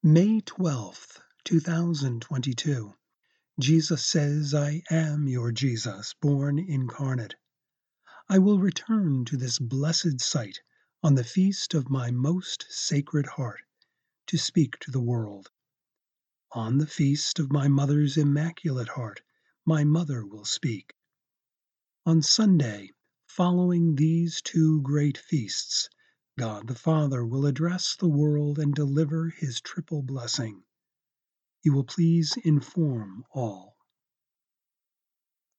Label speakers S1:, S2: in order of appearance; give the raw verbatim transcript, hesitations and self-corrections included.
S1: May twelfth, two thousand twenty-two. Jesus says, I am your Jesus, born incarnate. I will return to this blessed site on the feast of my most sacred heart to speak to the world. On the feast of my mother's immaculate heart, my mother will speak. On Sunday, following these two great feasts, God the Father will address the world and deliver his triple blessing. You will please inform all.